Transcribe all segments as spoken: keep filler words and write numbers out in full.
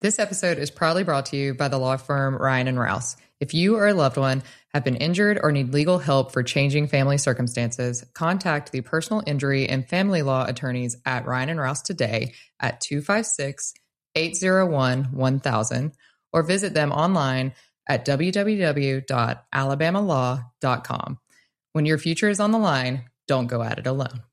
This episode is proudly brought to you by the law firm Ryan and Rouse. If you or a loved one have been injured or need legal help for changing family circumstances, contact the personal injury and family law attorneys at Ryan and Rouse today at two five six, eight zero one, one thousand or visit them online at w w w dot alabama law dot com. When your future is on the line, don't go at it alone.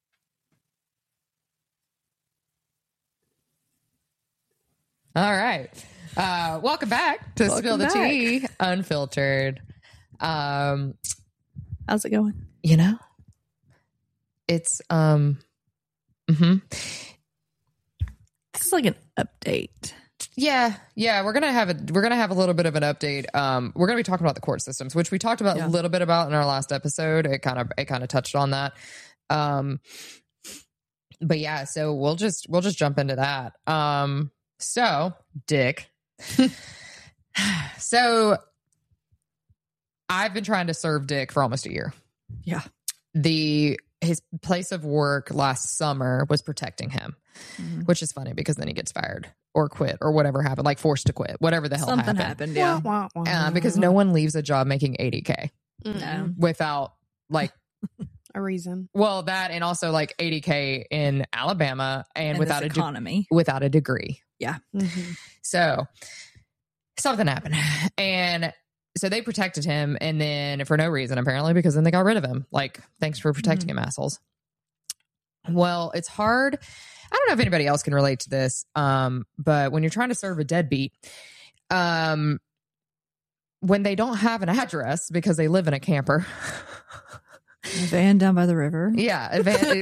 All right. Uh, welcome back to Welcome Spill the back. Tea Unfiltered. Um, How's it going? you know, it's, um, mhm. This is like an update. yeah, yeah, we're going to have a, we're going to have a little bit of an update. Um, we're going to be talking about the court systems, which we talked about Yeah. a little bit about in our last episode. It kind of, it kind of touched on that. Um, but yeah, so we'll just, we'll just jump into that. Um, so Dick, so I've been trying to serve Dick for almost a year. Yeah. The his place of work last summer was protecting him, Mhm. which is funny because then he gets fired or quit or whatever happened, like forced to quit, whatever the hell Something happened. happened, yeah. Wah, wah, wah. Uh, because no one leaves a job making eighty K No. without like, a reason. well, that and also like eighty K in Alabama and, And without this a de- economy. without a degree. Mm-hmm. So something happened. And so they protected him. And then for no reason, apparently, because then they got rid of him. Like, thanks for protecting him, assholes. Well, it's hard. I don't know if anybody else can relate to this. Um, but when you're trying to serve a deadbeat, um, when they don't have an address because they live in a camper. Van down by the river. Yeah, basically,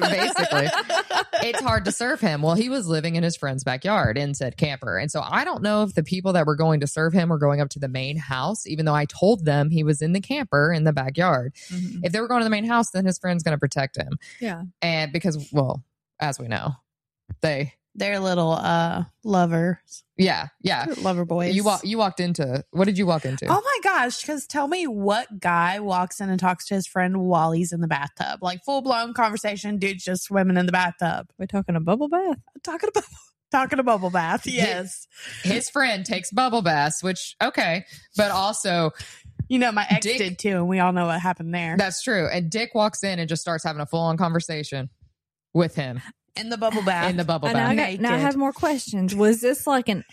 it's hard to serve him. Well, he was living in his friend's backyard in said camper. And so I don't know if the people that were going to serve him were going up to the main house, even though I told them he was in the camper in the backyard. Mhm. If they were going to the main house, then his friend's going to protect him. Yeah. And because, well, as we know, they, They're little uh lovers, yeah, yeah. lover boys. You, wa- you walked into, what did you walk into? Oh my gosh! Because tell me what guy walks in and talks to his friend while he's in the bathtub, like full blown conversation. Dude's just swimming in the bathtub, We're talking a bubble bath. talking about talking a bubble bath. Yes, His friend takes bubble baths, which, okay. But also, you know my ex Dick- did too, and we all know what happened there. that's true. And Dick walks in and just starts having a full on conversation with him. In the bubble bath. In the bubble I know, bath. I got, now I Naked. have more questions. Was this like an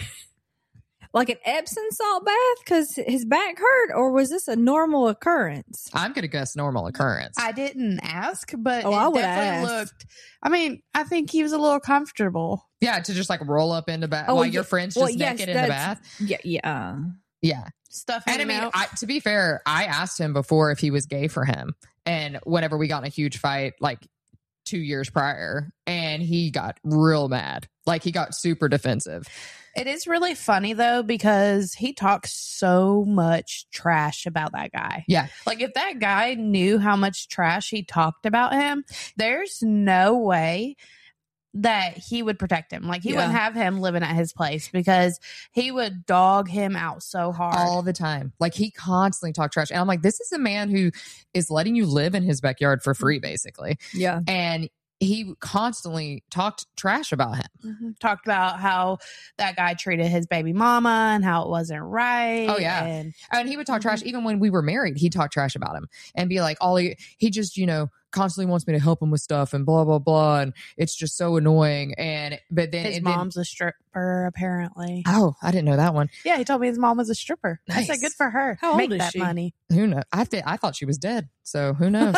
like an Epsom salt bath because his back hurt, or was this a normal occurrence? I'm going to guess normal occurrence. I didn't ask, but Oh, it I would've definitely asked. looked. I mean, I think he was a little comfortable. yeah, to just like roll up into bath Oh, while yeah. your friend's Well, just yes, naked in the that's- bath. Yeah, yeah. Yeah. Stuff And I hanging mean, out. I, to be fair, I asked him before if he was gay for him. And whenever we got in a huge fight, like two years prior, and he got real mad. Like he got super defensive. It is really funny though, because he talks so much trash about that guy. Yeah. Like if that guy knew how much trash he talked about him, there's no way that he would protect him. Like he Yeah. wouldn't have him living at his place because he would dog him out so hard. All the time. Like he constantly talked trash. And I'm like, this is a man who is letting you live in his backyard for free, basically. Yeah. And he constantly talked trash about him. Mhm. Talked about how that guy treated his baby mama and how it wasn't right. Oh, yeah. And And he would talk trash even when we were married. He'd talk trash about him and be like, all he, he just, you know, constantly wants me to help him with stuff and blah, blah, blah. And it's just so annoying. And, but then his it didn't- mom's a stripper, apparently. Oh, I didn't know that one. Yeah, he told me his mom was a stripper. I Nice. said, good for her. How old Make is that she? money. Who knows? I th- I thought she was dead. So who knows?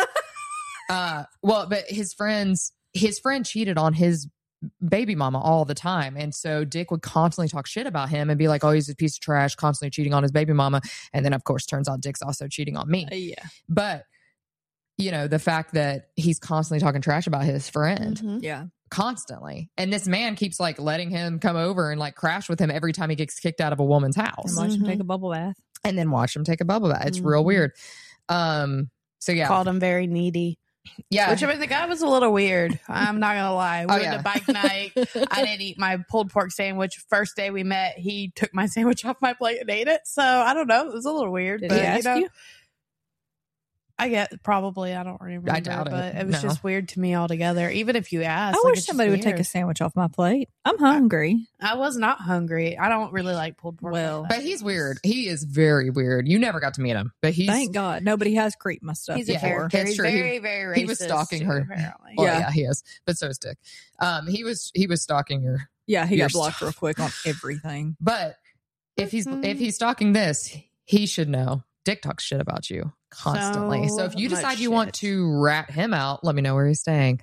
uh, well, but his friends, his friend cheated on his baby mama all the time. And so Dick would constantly talk shit about him and be like, oh, he's a piece of trash, constantly cheating on his baby mama. And then, of course, turns out Dick's also cheating on me. Uh, yeah. But, you know, the fact that he's constantly talking trash about his friend, Mhm. Yeah. constantly. And this man keeps like letting him come over and like crash with him every time he gets kicked out of a woman's house. And watch him Mhm. take a bubble bath. And then watch him take a bubble bath. It's real Mhm. weird. Um, so yeah. Called him very needy. yeah. Which I mean, the guy was a little weird. I'm not gonna lie. We Oh, went yeah. to bike night. I didn't eat my pulled pork sandwich. First day we met, he took my sandwich off my plate and ate it. So I don't know. It was a little weird. Did but, he ask know, you? I get probably. I don't remember. I doubt it. But it was No. just weird to me altogether. Even if you ask, I like, wish it's just somebody would take a weird. sandwich off my plate. I'm hungry. I was not hungry. I don't really like pulled pork. Well, like that. But he's weird. He is very weird. You never got to meet him, but he's Thank God nobody has creeped my stuff He's a Yeah, before. character. that's He's true. He- very, very racist. he was stalking too, her. Apparently. Well, Yeah. yeah. he is. But so is Dick. Um, he was he was stalking her. Yeah, he Your got blocked stuff. real quick on everything. But if he's Mhm. if he's stalking this, he should know. Dick talks shit about you constantly. So, So if you much decide you want shit. to rat him out, let me know where he's staying.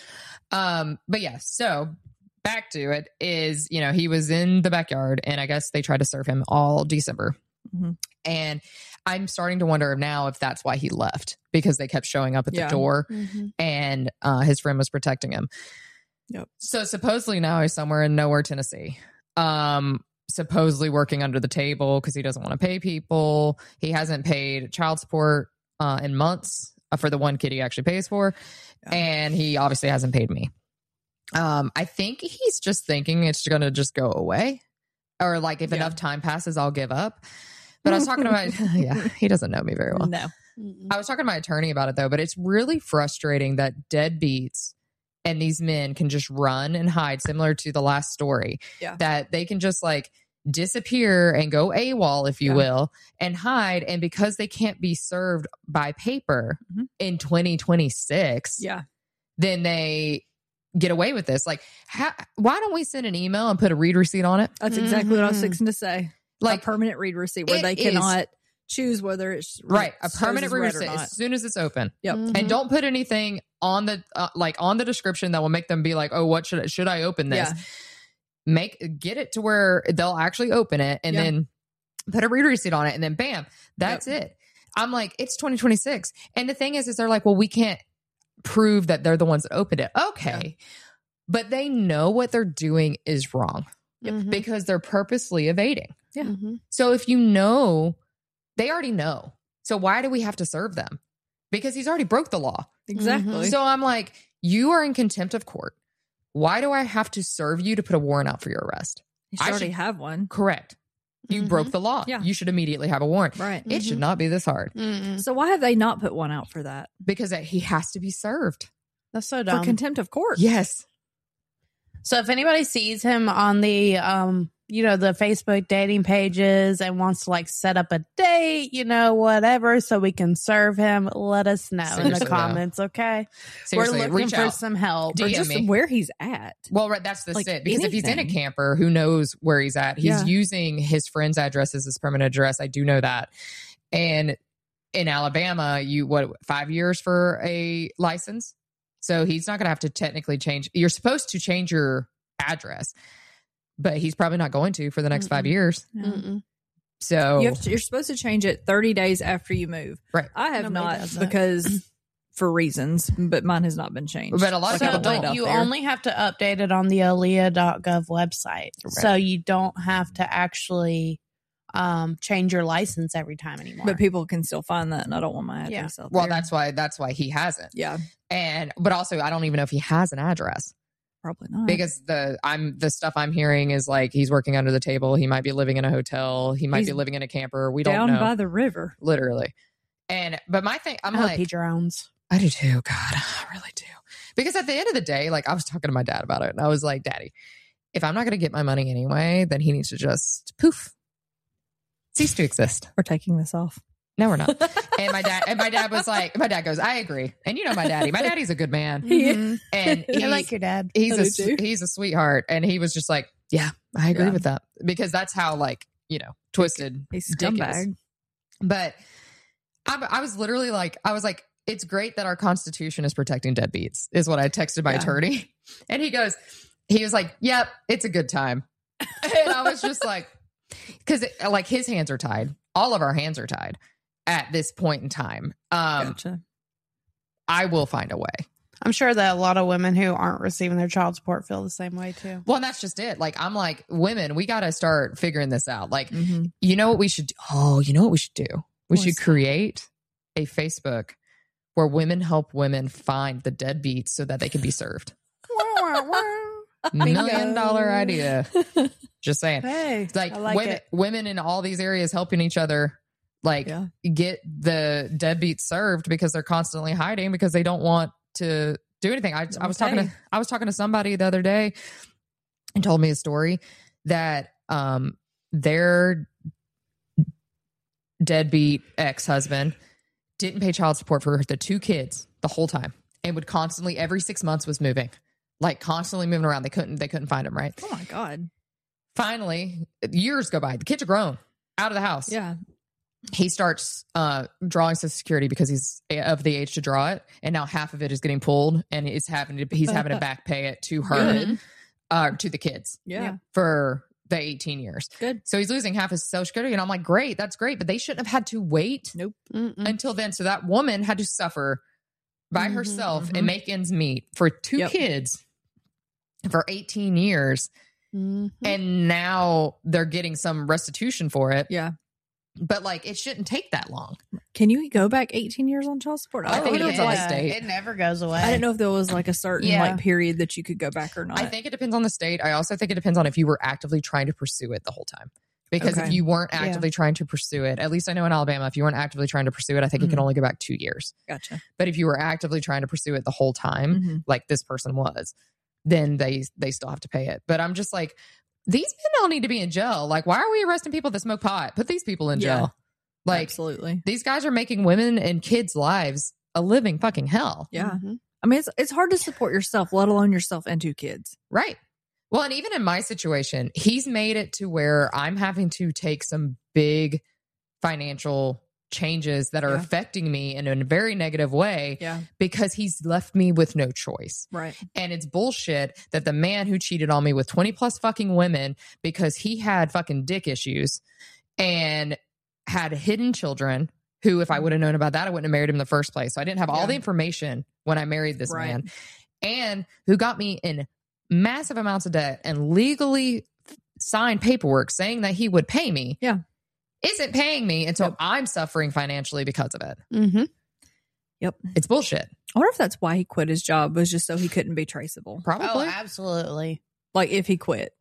Um, but yeah, so back to it is, you know, he was in the backyard and I guess they tried to serve him all December. Mhm. And I'm starting to wonder now if that's why he left, because they kept showing up at Yeah. the door Mhm. and uh, his friend was protecting him. Yep. So supposedly now he's somewhere in nowhere, Tennessee. Um, supposedly working under the table because he doesn't want to pay people. He hasn't paid child support uh, in months uh, for the one kid he actually pays for. Yeah. And he obviously hasn't paid me. Um, I think he's just thinking it's going to just go away. Or like if Yeah. enough time passes, I'll give up. But I was talking about, yeah, he doesn't know me very well. No. Mm-mm. I was talking to my attorney about it though, but it's really frustrating that deadbeats and these men can just run and hide, similar to the last story. Yeah. That they can just like disappear and go AWOL, if you Yeah. will, and hide. And because they can't be served by paper Mhm. in twenty twenty-six, Yeah. then they get away with this. Like, how, why don't we send an email and put a read receipt on it? That's exactly what I was Mhm. fixing to say. Like, a permanent read receipt where it they is- cannot choose whether it's right, a shows permanent as read read or receipt not. as soon as it's open. Yep. Mhm. And don't put anything on the uh, like on the description that will make them be like, oh, what should I, should I open this? Yeah. Make get it to where they'll actually open it, and Yeah. then put a read receipt on it, and then bam, that's it. I'm like, it's twenty twenty-six, and the thing is, is they're like, well, we can't prove that they're the ones that opened it. Okay, but they know what they're doing is wrong Mhm. because they're purposely evading. Yeah. Mhm. So if you know, they already know. So why do we have to serve them? Because he's already broke the law. Exactly. Mhm. So I'm like, you are in contempt of court. Why do I have to serve you to put a warrant out for your arrest? you should I already should- have one. Correct. You Mhm. broke the law. Yeah. You should immediately have a warrant. Right. It should Mhm. not be this hard Mm-mm. So why have they not put one out for that? because he has to be served. That's so For dumb. contempt of court. Yes. So if anybody sees him on the um you know the Facebook dating pages and wants to like set up a date, you know, whatever, so we can serve him, let us know in Seriously, the though. comments, okay? Seriously, We're looking reach for out. some help. D Or M just me. where he's at. Well, right, that's the Like it. Because if he's in a anything. camper, who knows where he's at? He's Yeah. using his friend's address as his permanent address. I do know that. And in Alabama, you what five years for a license, so he's not going to have to technically change. You're supposed to change your address, but he's probably not going to for the next five Mm-mm. years. Mm-mm. So You have to, you're supposed to change it thirty days after you move. Right. I have Nobody not does that. because for reasons, but mine has not been changed. But a lot of Like I people put it don't. out you there. only have to update it on the alea dot gov website. So you don't have to actually um change your license every time anymore. But people can still find that, and I don't want my address out well, there. that's why that's why he hasn't. yeah, And but also, I don't even know if he has an address. probably not. Because the I'm the stuff I'm hearing is like he's working under the table. He might be living in a hotel. He might He's be living in a camper. We down don't know. by the river. Literally. And but my thing, I'm I hope like, he drowns. I do too. God, I really do. Because at the end of the day, like I was talking to my dad about it, and I was like, Daddy, if I'm not going to get my money anyway, then he needs to just poof, cease to exist. We're taking this off. No, we're not. And my dad and my dad was like, my dad goes, I agree. And you know my daddy. My daddy's a good man. Mhm. And I he's, like your dad. he's I a do too. he's a sweetheart, and he was just like, yeah, I agree Yeah. with that, because that's how like you know twisted He's a Dick is. scumbag. But I, I was literally like, I was like, it's great that our Constitution is protecting deadbeats, is what I texted my Yeah. attorney, and he goes, he was like, yep, it's a good time, and I was just like, because like his hands are tied, all of our hands are tied at this point in time. Um, Gotcha. I will find a way. I'm sure that a lot of women who aren't receiving their child support feel the same way too. Well, and that's just it. Like, I'm like, women, we got to start figuring this out. Like, Mhm. you know what we should do? Oh, you know what we should do? We What's should that? create a Facebook where women help women find the deadbeats so that they can be served. Million dollar idea. Just saying. Hey, It's like, I like women, it. women in all these areas helping each other Like, Yeah. get the deadbeats served because they're constantly hiding because they don't want to do anything. I, I was talking pay. to I was talking to somebody the other day and told me a story that um their deadbeat ex-husband didn't pay child support for the two kids the whole time and would constantly every six months was moving, like constantly moving around. They couldn't they couldn't find him. Right. Oh my God. Finally, years go by. The kids are grown, out of the house. Yeah. He starts uh, drawing Social Security because he's of the age to draw it, and now half of it is getting pulled, and it's having to he's having to back pay it to her, Good. uh, to the kids Yeah. Yeah. for the eighteen years. Good. So he's losing half his Social Security, and I'm like, great, that's great, but they shouldn't have had to wait Nope. Mm-mm. until then. So that woman had to suffer by Mhm, herself mhm. and make ends meet for two Yep. kids for eighteen years, Mhm. and now they're getting some restitution for it. Yeah. But like, it shouldn't take that long. Can you go back eighteen years on child support? I think it wonder depends if, on the like, state. It never goes away. I didn't know if there was like a certain Yeah. like period that you could go back or not. I think it depends on the state. I also think it depends on if you were actively trying to pursue it the whole time. Because if Okay. you weren't Yeah. actively trying to pursue it, at least I know in Alabama, if you weren't actively trying to pursue it, I think it can Mhm. only go back two years. Gotcha. But if you were actively trying to pursue it the whole time, Mhm. like this person was, then they they still have to pay it. But I'm just like, these men don't need to be in jail. Like, why are we arresting people that smoke pot? Put these people in Yeah. jail. Like, Absolutely. these guys are making women and kids' lives a living fucking hell. Yeah. Mhm. I mean, it's it's hard to support yourself, let alone yourself and two kids. Right. Well, and even in my situation, he's made it to where I'm having to take some big financial changes that are Yeah. affecting me in a very negative way Yeah. because he's left me with no choice. Right. And it's bullshit that the man who cheated on me with twenty plus fucking women because he had fucking dick issues and had hidden children who, if I would have known about that, I wouldn't have married him in the first place. So I didn't have all Yeah. the information when I married this Right. man, and who got me in massive amounts of debt and legally signed paperwork saying that he would pay me. Yeah. Isn't paying me. And so Yep. I'm suffering financially because of it. Mhm. Yep. It's bullshit. I wonder if that's why he quit his job, was just so he couldn't be traceable. Probably. Oh, absolutely. Like if he quit.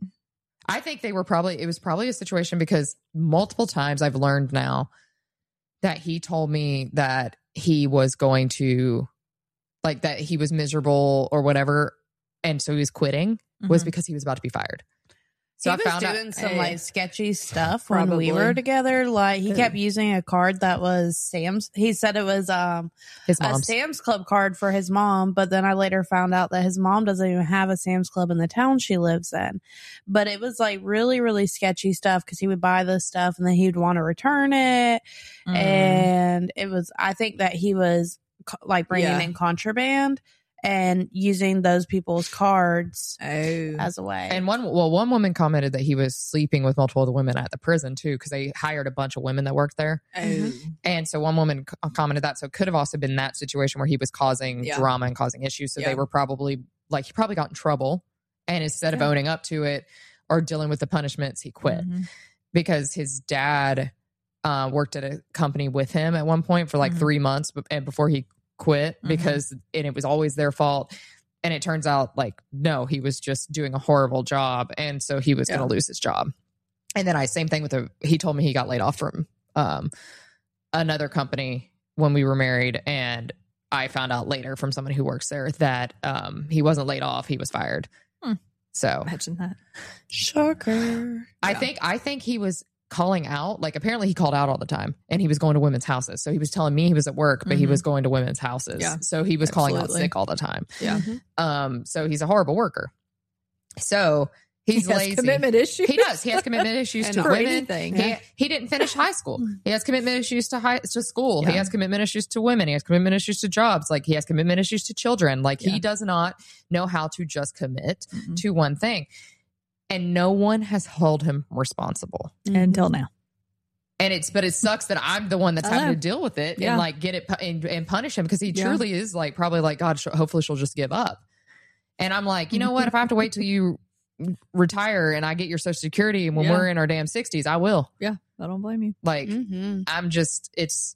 I think they were probably, it was probably a situation because multiple times I've learned now that he told me that he was going to, like, that he was miserable or whatever. And so he was quitting was Mhm. because he was about to be fired. So he I was found doing out. some Hey. like sketchy stuff when we Probably. were together. Like he Yeah. kept using a card that was Sam's. He said it was um His a mom's. Sam's Club card for his mom, but then I later found out that his mom doesn't even have a Sam's Club in the town she lives in. But it was like really, really sketchy stuff because he would buy this stuff and then he'd want to return it. Mm. And it was, I think that he was co- like bringing Yeah. in contraband and using those people's cards Oh. as a way. And one, well, one woman commented that he was sleeping with multiple other women at the prison too, because they hired a bunch of women that worked there. Oh. And so one woman c- commented that. So it could have also been that situation where he was causing Yeah. drama and causing issues. So Yeah. they were probably like, he probably got in trouble. And instead of Yeah. owning up to it or dealing with the punishments, he quit Mhm. because his dad uh, worked at a company with him at one point for like Mhm. three months b- and before he quit Mhm. because, and it was always their fault. And it turns out like, no, he was just doing a horrible job. And so he was Yeah. going to lose his job. And then I, same thing with the, he told me he got laid off from um, another company when we were married. And I found out later from someone who works there that um, he wasn't laid off, he was fired. Hmm. So Imagine that. Shocker. I Yeah. think, I think he was calling out, like apparently he called out all the time and he was going to women's houses. So he was telling me he was at work, but he Mhm. was going to women's houses. Yeah. So he was calling out Absolutely. sick all the time. Yeah. Mhm. Um, so he's a horrible worker. So he's He has lazy. commitment issues. He does. He has commitment issues And to for women. anything. He, he didn't finish high school. He has commitment issues to high to school. He Yeah. has commitment issues to women. He has commitment issues to jobs. Like he has commitment issues to children. Like Yeah. he does not know how to just commit Mhm. to one thing. And no one has held him responsible. Until now. And it's, but it sucks that I'm the one that's I having know. to deal with it Yeah. and like get it pu- and, and punish him because he Yeah. truly is like probably like, God, sh- hopefully she'll just give up. And I'm like, you know what? If I have to wait till you retire and I get your Social Security and when Yeah. we're in our damn sixties, I will. Yeah. I don't blame you. Like, Mhm. I'm just, it's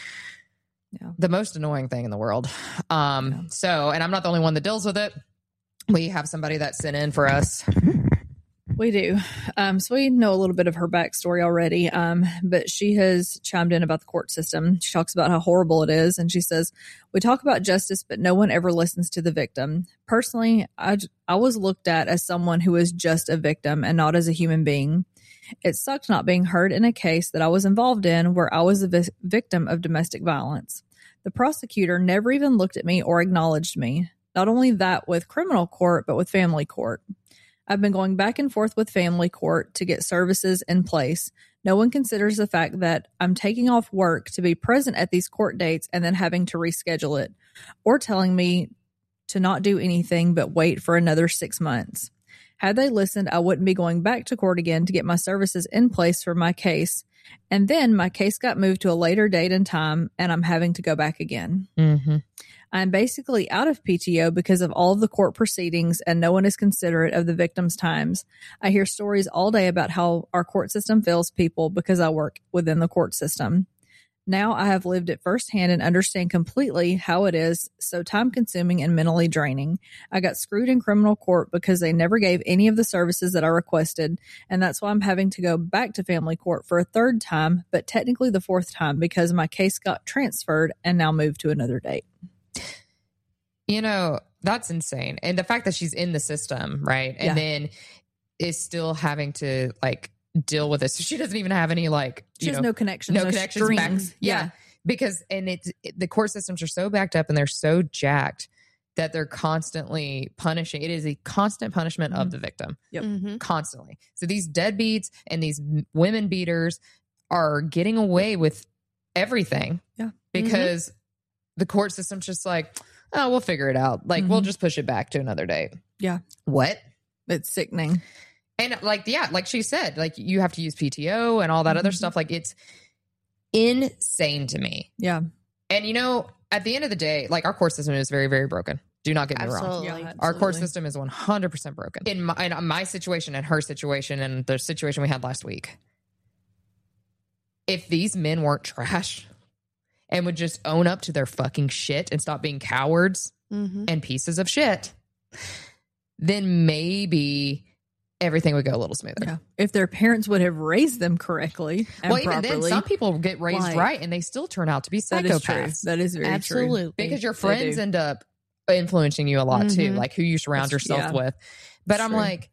Yeah. the most annoying thing in the world. Um, Yeah. So, and I'm not the only one that deals with it. We have somebody that sent in for us We do. Um, so we know a little bit of her backstory already, um, but she has chimed in about the court system. She talks about how horrible it is, and she says, we talk about justice, but no one ever listens to the victim. Personally, I, I was looked at as someone who is just a victim and not as a human being. It sucked not being heard in a case that I was involved in where I was a vi- victim of domestic violence. The prosecutor never even looked at me or acknowledged me. Not only that with criminal court, but with family court. I've been going back and forth with family court to get services in place. No one considers the fact that I'm taking off work to be present at these court dates and then having to reschedule it, or telling me to not do anything but wait for another six months. Had they listened, I wouldn't be going back to court again to get my services in place for my case. And then my case got moved to a later date and time, and I'm having to go back again. Mm-hmm. I'm basically out of P T O because of all of the court proceedings, and no one is considerate of the victims' times. I hear stories all day about how our court system fails people because I work within the court system. Now I have lived it firsthand and understand completely how it is so time-consuming and mentally draining. I got screwed in criminal court because they never gave any of the services that I requested, and that's why I'm having to go back to family court for a third time, but technically the fourth time because my case got transferred and now moved to another date. You know, that's insane. And the fact that she's in the system, right? And Yeah. then is still having to like deal with this. So she doesn't even have any like, She you has know, no connections, no no connections back. strings. Yeah. Yeah. Because, and it's, it, the court systems are so backed up and they're so jacked that they're constantly punishing. It is a constant punishment of the victim. Yep. Mhm. Constantly. So these deadbeats and these m- women beaters are getting away with everything. Yeah. Because the court system's just like, oh, we'll figure it out. Like, we'll Mhm. just push it back to another date. Yeah. What? It's sickening. And like, yeah, like she said, like you have to use P T O and all that other Mhm. stuff. Like, it's insane to me. Yeah. And you know, at the end of the day, like our court system is very, very broken. Do not get me wrong. Absolutely. Yeah. Our court Absolutely. system is one hundred percent broken. In my, in my situation and her situation and the situation we had last week, if these men weren't trash and would just own up to their fucking shit and stop being cowards Mhm. and pieces of shit, then maybe everything would go a little smoother. Yeah. If their parents would have raised them correctly and Well, even properly, then, some people get raised Like, right and they still turn out to be that is true. psychopaths. That is very true. Absolutely. Because your They friends do. end up influencing you a lot too, Mhm. like who you surround That's- yourself yeah. with. But That's I'm true. like,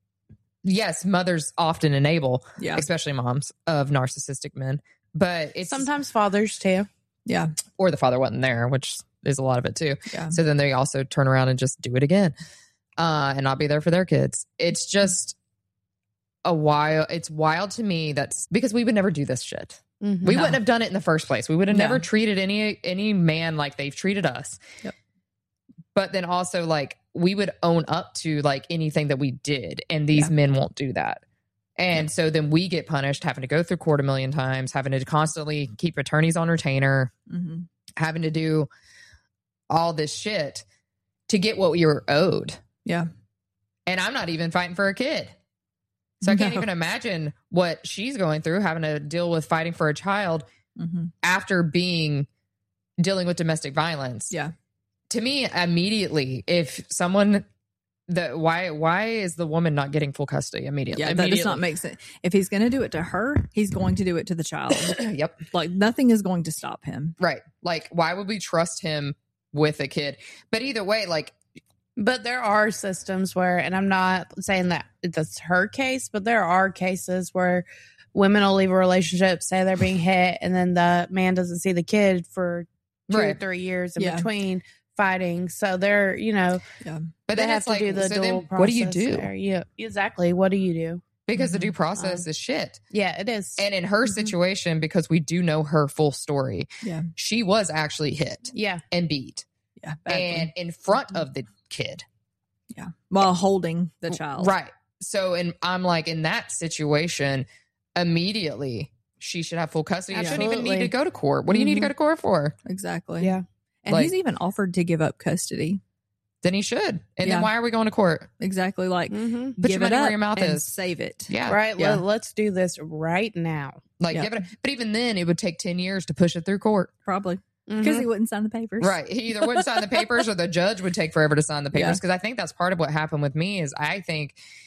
yes, mothers often enable, Yeah. especially moms of narcissistic men. But it's Sometimes fathers too. Yeah. or the father wasn't there, which is a lot of it too. Yeah. So then they also turn around and just do it again, uh, and not be there for their kids. It's just a wild. It's wild to me. That's because we would never do this shit. Mhm. We No. wouldn't have done it in the first place. We would have No. never treated any any man like they've treated us. Yep. But then also like we would own up to like anything that we did, and these Yeah. men won't do that. And so then we get punished, having to go through court a million times, having to constantly keep attorneys on retainer, Mm-hmm. having to do all this shit to get what we were owed. Yeah. And I'm not even fighting for a kid. So I can't No. even imagine what she's going through, having to deal with fighting for a child Mm-hmm. after being dealing with domestic violence. Yeah. To me, immediately, if someone the why why is the woman not getting full custody immediately? Yeah. That does Immediately. not make sense. If he's going to do it to her, he's going to do it to the child. Yep. Like nothing is going to stop him. Right. Like, why would we trust him with a kid? But either way, like, But there are systems where, and I'm not saying that that's her case, but there are cases where women will leave a relationship, say they're being hit, and then the man doesn't see the kid for two or Right. three years in Yeah. between fighting. So they're, you know, but they then have it's to like, do the so dual then process. what do you do? there. Yeah, exactly. What do you do? Because the Mhm. due process is shit. Yeah, it is. And in her Mhm. situation, because we do know her full story, Yeah. she was actually hit yeah. and beat, Yeah. Badly. and in front of the kid. yeah. While holding the child. Right. So, and I'm like, in that situation, immediately she should have full custody. You shouldn't even Absolutely. need to go to court. What do you need to Mhm. go to court for? Exactly. Yeah. And Like- he's even offered to give up custody. Then he should. And Yeah. then why are we going to court? Exactly. Like Mm-hmm. Put give your it money up where your mouth and is. save it. Yeah. Right. Yeah. Let, let's do this right now. Like, Yeah. give it. A, but even then, it would take ten years to push it through court. Probably. Mhm. Because he wouldn't sign the papers. Right. He either wouldn't sign the papers or the judge would take forever to sign the Yeah. papers. Because I think that's part of what happened with me is I think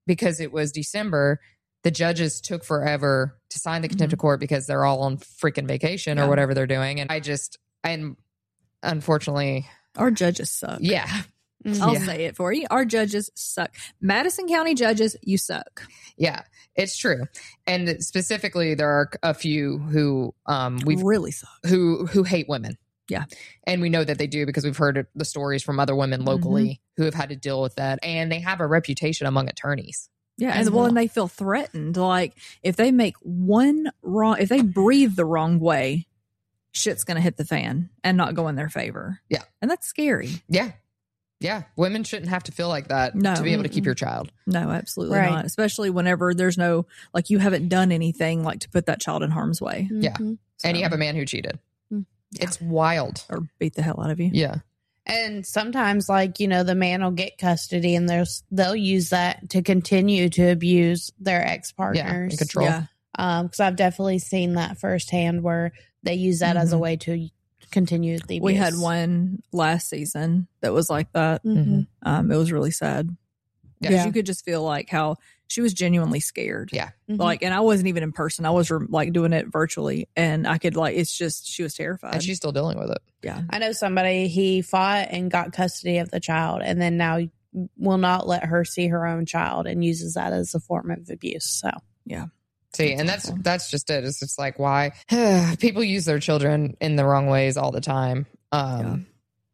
because it was December, the judges took forever to sign the contempt of court because they're all on freaking vacation Yeah. or whatever they're doing. And I just, and unfortunately, Our judges suck. yeah. I'll Yeah. say it for you. Our judges suck. Madison County judges, you suck. Yeah, it's true. And specifically, there are a few who um we've really suck. who who hate women. Yeah. And we know that they do because we've heard the stories from other women locally who have had to deal with that. And they have a reputation among attorneys. Yeah, as and well, well. and they feel threatened. Like if they make one wrong, if they breathe the wrong way, shit's gonna hit the fan and not go in their favor. Yeah. And that's scary. Yeah. Yeah. Women shouldn't have to feel like that No. to be able to keep your child. No, absolutely Right. not. Especially whenever there's no, like, you haven't done anything like to put that child in harm's way Yeah. Mhm. And you So- have a man who cheated. Mm. It's wild. or beat the hell out of you. Yeah. And sometimes, like, you know, the man will get custody and there's, they'll use that to continue to abuse their ex Yeah. partners. And control. Yeah. Um, because I've definitely seen that firsthand where they use that as a Mhm. way to continue the abuse. We had one last season that was like that. Mhm. Um, it was really sad. Yeah. Because you could just feel like how she was genuinely scared. Yeah. Mhm. Like, and I wasn't even in person. I was like doing it virtually, and I could like, it's just she was terrified. And she's still dealing with it. yeah, I know somebody, he fought and got custody of the child and then now will not let her see her own child and uses that as a form of abuse. So, yeah. See, That's and that's awful. that's just it. It's just like why people use their children in the wrong ways all the time. Um,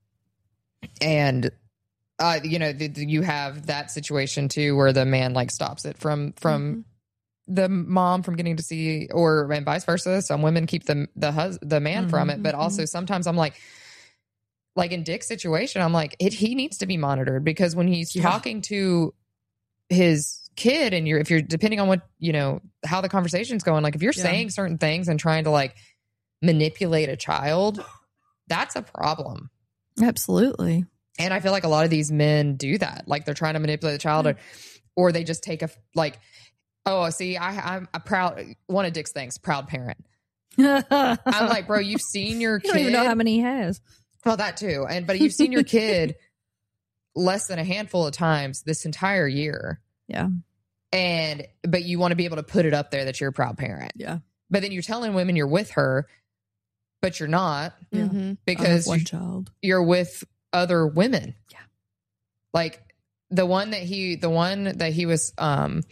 and uh, you know, the, the- you have that situation too, where the man like stops it from from the mom from getting to see, or and vice versa. Some women keep the the hus- the man from it, but also sometimes I'm like. Like in Dick's situation, I'm like, it, he needs to be monitored because when he's Yeah. talking to his kid and you're, if you're depending on what, you know, how the conversation's going, like if you're Yeah. saying certain things and trying to like manipulate a child, that's a problem. Absolutely. And I feel like a lot of these men do that. Like they're trying to manipulate the child or, or they just take a, like, oh, see, I, I'm a proud, one of Dick's things, proud parent. I'm I'm like, bro, you've seen your you kid. don't even know how many he has. Well, that too. And but you've seen your kid less than a handful of times this entire year. Yeah. And but you want to be able to put it up there that you're a proud parent. Yeah. But then you're telling women you're with her, but you're not Yeah. mhm. I have because one you, child. you're with other women. Yeah. Like the one that he the one that he was um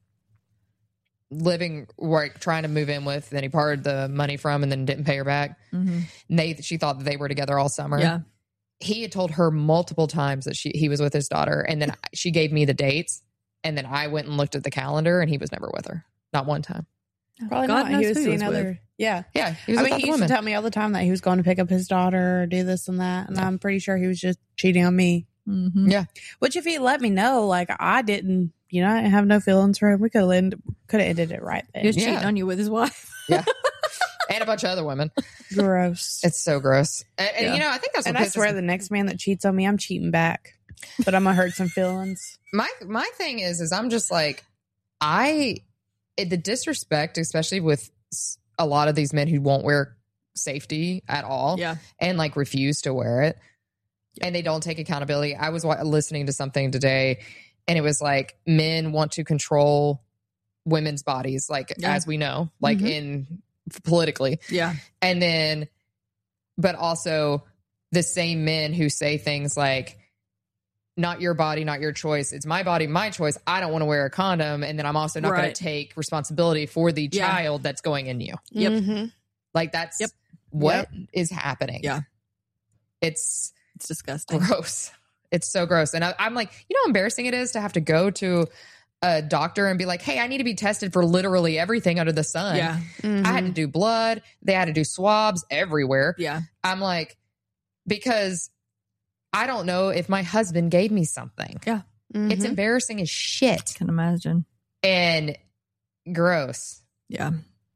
living like trying to move in with, then he parted the money from and then didn't pay her back. Mm-hmm. And they she thought that they were together all summer. Yeah. He had told her multiple times that she he was with his daughter, and then she gave me the dates, and then I went and looked at the calendar, and he was never with her, not one time. Probably God not. knows He was who he seeing was with. other. Yeah. Yeah, he was I with mean, he other used to women. tell me all the time that he was going to pick up his daughter or do this and that. And I'm pretty sure he was just cheating on me. Mm-hmm. Yeah, Which, if he let me know, like I didn't, you know, I didn't have no feelings for him. We could have ended, could have ended it right He was then. Yeah. cheating on you with his wife. yeah, and a bunch of other women. Gross. It's so gross, and, and Yeah. you know, I think that's what And I pisses swear, the next man that cheats on me, I'm cheating back. But I'm gonna hurt some feelings. my my thing is is I'm just like I it, the disrespect, especially with s- a lot of these men who won't wear safety at all. Yeah. And like refuse to wear it, and they don't take accountability. I was wa- listening to something today, and it was like men want to control women's bodies, like Yeah. as we know, like Mhm. in politically, Yeah. and then, but also the same men who say things like, "Not your body, not your choice. It's my body, my choice. I don't want to wear a condom, and then I'm also not going Right. to take responsibility for the Yeah. child that's going in you." Yep. Mhm. Like that's Yep. what is happening. Yeah. It's It's disgusting. gross. It's so gross. And I, I'm like, you know how embarrassing it is to have to go to a doctor and be like, hey, I need to be tested for literally everything under the sun. Yeah. I had to do blood. They had to do swabs everywhere. Yeah. I'm like, because I don't know if my husband gave me something. Yeah. It's Mhm. embarrassing as shit Can imagine. and gross. Yeah.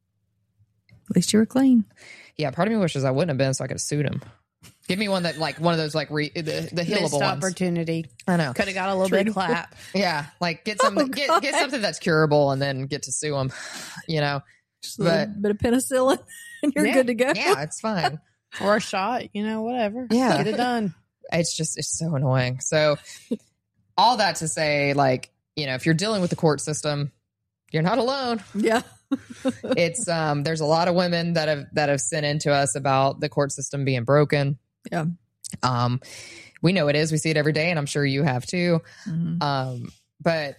At least you were clean. Yeah, part of me wishes I wouldn't have been so I could have sued him. Give me one that like one of those like re, the, the Missed healable ones. opportunity. I know. Could have got a little bit of True. clap. Yeah, like get something, Oh, get, God. get something that's curable, and then get to sue them. You know, Just a little But- bit of penicillin and you're Yeah. good to go. yeah, it's fine. Or a shot, you know, whatever. Yeah. Get it done. It's just it's so annoying. So all that to say, like you know, if you're dealing with the court system, you're not alone. Yeah. It's um there's a lot of women that have that have sent in to us about the court system being broken. Yeah. Um we know it is. We see it every day, and I'm sure you have too. Mhm. Um but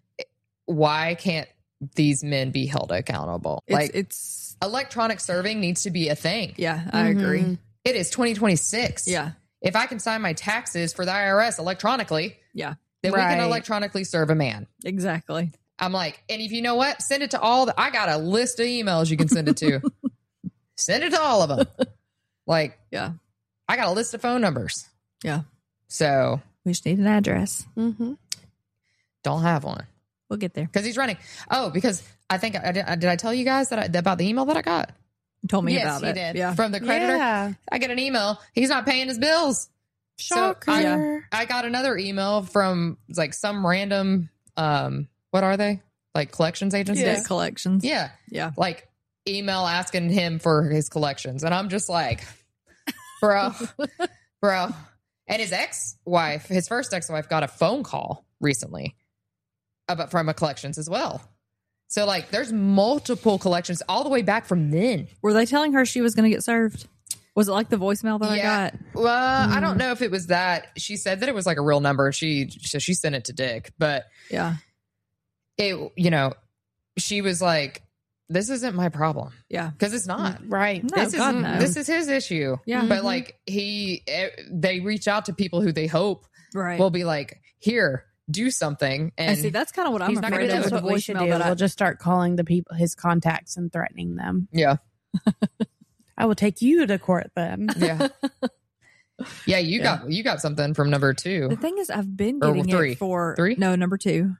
why can't these men be held accountable? It's, like it's, electronic serving needs to be a thing. yeah, I agree. It is twenty twenty-six. Yeah. If I can sign my taxes for the I R S electronically, Yeah. then we Right. can electronically serve a man. Exactly. I'm like, and if you know what, send it to all the, I got a list of emails you can send it to. Send it to all of them. Like, Yeah. I got a list of phone numbers. Yeah. So We just need an address. Mm-hmm. don't have one We'll get there. because he's running. Oh, because I think I did, did I tell you guys that I, about the email that I got You told me Yes, about you it. did. Yeah. from the creditor? Yeah. I get an email. He's not paying his bills. Shocker. I, Yeah. I got another email from like some random, um, what are they? Like collections agencies? Debt collections. Yeah. Yeah. Like email asking him for his collections. And I'm just like, bro, bro. And his ex-wife, his first ex-wife got a phone call recently about from a collections as well. So like there's multiple collections all the way back from then. Were they telling her she was going to get served? Was it like the voicemail that Yeah. I got? Well, I don't know if it was that. She said that it was like a real number. She so she sent it to Dick, but Yeah. it, you know, she was like, "This isn't my problem," Yeah. because it's not. Right. No, this is God, no. this is his issue. Yeah. But like he, eh, they reach out to people who they hope Right. will be like, "Here, do something." and And see, that's kind of what I'm he's not afraid gonna of do with That's the what we should voicemail do. that I, We'll just start calling the people, his contacts, and threatening them. yeah, I will take you to court then. yeah, yeah. You Yeah. got you got something from number two. The thing is, I've been Or getting three. it for Three? No, number two.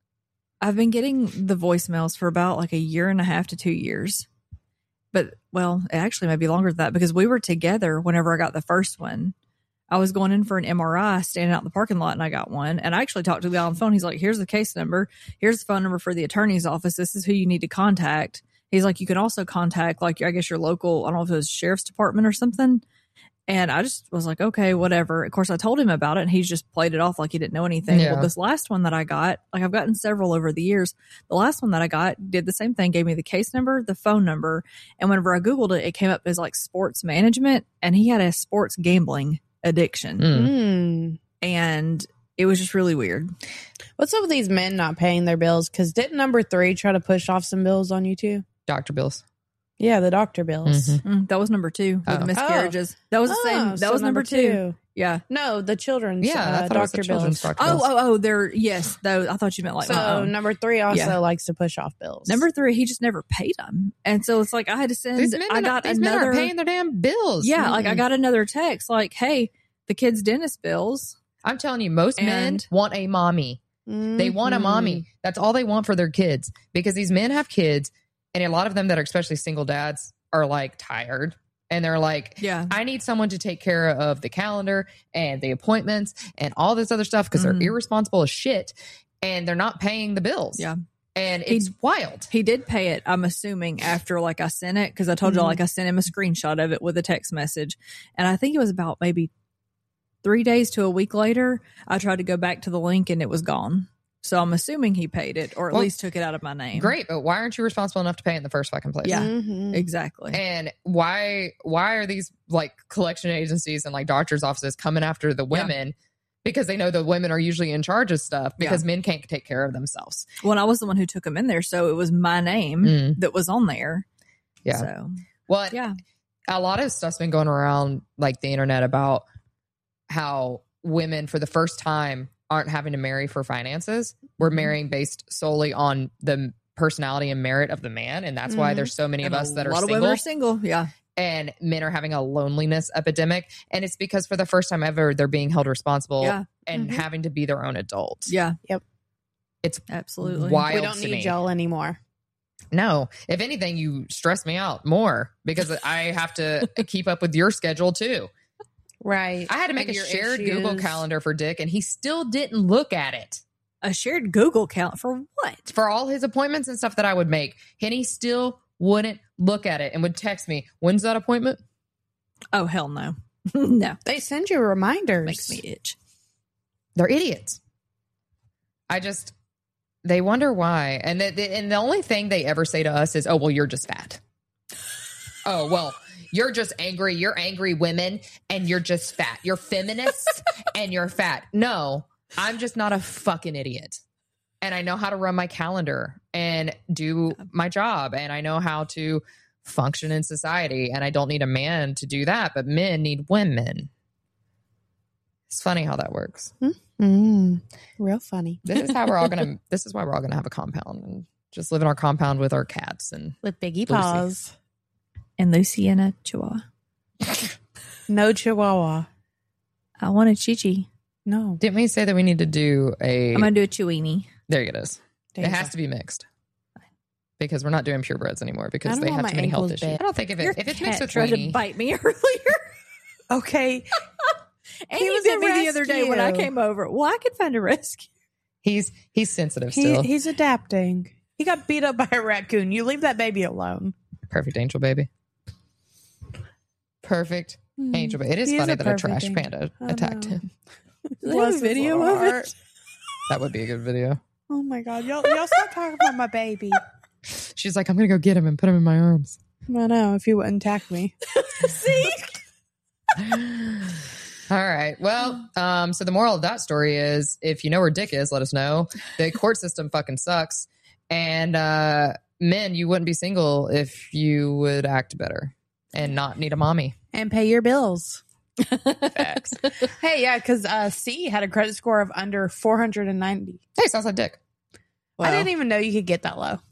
I've been getting the voicemails for about like a year and a half to two years. But well, it actually might be longer than that because we were together whenever I got the first one. I was going in for an M R I, standing out in the parking lot, and I got one. And I actually talked to the guy on the phone. He's like, "Here's the case number. Here's the phone number for the attorney's office. This is who you need to contact." He's like, "You can also contact, like, I guess your local, I don't know if it was sheriff's department or something." And I just was like, okay, whatever. Of course, I told him about it, and he's just played it off like he didn't know anything. Yeah. Well, this last one that I got, like I've gotten several over the years. The last one that I got did the same thing, gave me the case number, the phone number. And whenever I Googled it, it came up as like sports management, and he had a sports gambling addiction. Mm. Mm. And it was just really weird. What's up with these men not paying their bills? Because didn't number three try to push off some bills on you too? Doctor bills. Yeah, the doctor bills. Mhm. Mm, that was number two with Oh. the miscarriages. That was the same. Oh, That so was number, two. Yeah. No, the children's Yeah, I uh, thought it was the doctor children's bills. doctor Oh, bills. oh, oh, they're, yes. Those, I thought you meant like my So own. number three also Yeah. likes to push off bills. Number three, he just never paid them. And so it's like I had to send, These men, I are got not, these another, men aren't paying their damn bills. yeah, like I Mm-mm. got another text like, hey, the kid's dentist bills. I'm telling you, most men And- want a mommy. They want a Mhm. mommy. That's all they want for their kids because these men have kids, and a lot of them that are especially single dads are like tired, and they're like, Yeah. I need someone to take care of the calendar and the appointments and all this other stuff because Mhm. they're irresponsible as shit, and they're not paying the bills. Yeah. And He- it's wild. He did pay it, I'm assuming, after like I sent it because I told you Mhm. like I sent him a screenshot of it with a text message. And I think it was about maybe three days to a week later, I tried to go back to the link and it was gone. So I'm assuming he paid it or at Well, least took it out of my name. Great, but why aren't you responsible enough to pay it in the first fucking place? Yeah. Mhm. Exactly. And why why are these like collection agencies and like doctors' offices coming after the women? Because they know the women are usually in charge of stuff because men can't take care of themselves. Well, I was the one who took him in there. So it was my name Mm. that was on there. Yeah. So, Well, yeah. a lot of stuff's been going around like the internet about how women for the first time aren't having to marry for finances. We're Mhm. marrying based solely on the personality and merit of the man. And that's why Mhm. there's so many And of a us that are lot of single. women are single. Yeah. And men are having a loneliness epidemic. And it's because for the first time ever, they're being held responsible Yeah. and Mhm. having to be their own adults. Yeah. Yep. It's Absolutely. wild We don't to need me. y'all anymore. No, if anything, you stress me out more because I have to keep up with your schedule too. Right. I had to make And a your shared issues. Google calendar for Dick, and he still didn't look at it A shared Google account for what? for all his appointments and stuff that I would make. And he still wouldn't look at it and would text me, "When's that appointment?" Oh, hell no. No. They send you reminders. Makes me itch. They're idiots. I just, they wonder why. And the, the, and the only thing they ever say to us is, oh, well, you're just fat. Oh, well, you're just angry. You're angry women and you're just fat. You're feminists and you're fat. No, I'm just not a fucking idiot. And I know how to run my calendar and do my job. And I know how to function in society. And I don't need a man to do that, but men need women. It's funny how that works. Mm, real funny. This is how we're all going to, this is why we're all going to have a compound and just live in our compound with our cats and with Biggie Lucy. Paws. And Lucy and a chihuahua. No chihuahua. I want a Chi-Chi. No. Didn't we say that we need to do a, I'm going to do a Chewini. there it is. There It you has go. to be mixed because we're not doing purebreds anymore because I don't they want have my too many health ankles issues. bit. I don't think if, Your it, if it's cat mixed with tried weenie, to bite me earlier. Okay. And He he was bit a me the other day when I rescue. came over. Well, I could find a rescue. he's he's sensitive He, still. he's adapting. He got beat up by a raccoon. You leave that baby alone. Perfect angel baby. Perfect angel baby. It is He is funny a that a perfect trash angel. panda I attacked know. him. Is there a video of it? That would be a good video. Oh my God. Y'all, y'all stop talking about my baby. She's like, I'm gonna go get him and put him in my arms. I know. If you wouldn't attack me. See? All right. Well, um, so the moral of that story is if you know where Dick is, let us know. The court system fucking sucks. And uh, men, you wouldn't be single if you would act better and not need a mommy. And pay your bills. Facts. Hey, yeah, because uh, C had a credit score of under four hundred ninety. Hey, sounds like Dick. I didn't even know you could get that low.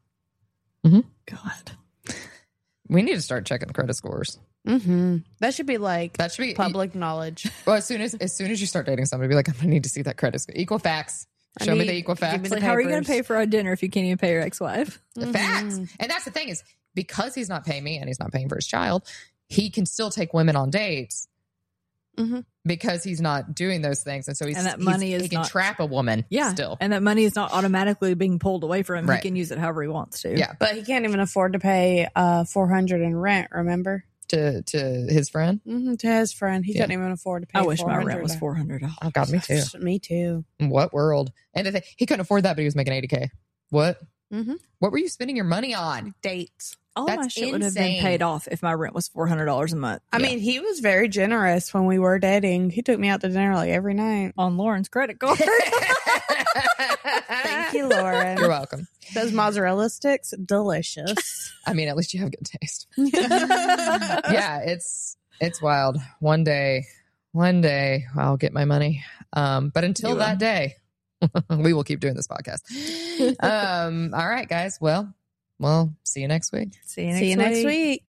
God. We need to start checking credit scores. Mm-hmm. That should be like That should be public knowledge. Well, as soon as as soon as you start dating somebody, be like, I'm gonna need to see that credit score. Equal facts. I Show me need- the equal give me facts. the Like, how are you going to papers. pay for our dinner if you can't even pay your ex-wife? The Mhm. facts. And that's the thing is because he's not paying me and he's not paying for his child, he can still take women on dates Mhm. because he's not doing those things. And so he's, And that he's- money is he can not- trap a woman Yeah. still. And that money is not automatically being pulled away from him. Right. He can use it however he wants to. Yeah. But he can't even afford to pay uh, four hundred in rent, remember? To to his friend. Mm-hmm. To his friend. He Yeah. couldn't even afford to pay I wish my four hundred. rent was four hundred dollars. Oh God, me too. Me too. In what world? And the thing, he couldn't afford that, but he was making eighty K. What? Mm-hmm. What were you spending your money on? Dates. All my That's shit would have been insane. paid off if my rent was four hundred dollars a month. I Yeah. mean, he was very generous when we were dating. He took me out to dinner like every night. On Lauren's credit card. Thank you, Lauren. You're welcome. Those mozzarella sticks, delicious. I mean, at least you have good taste. Yeah, it's it's wild. One day, one day I'll get my money. Um, but until You will. that day, we will keep doing this podcast. Um, all right, guys. Well, well, see you next week. See you next See you week. next week.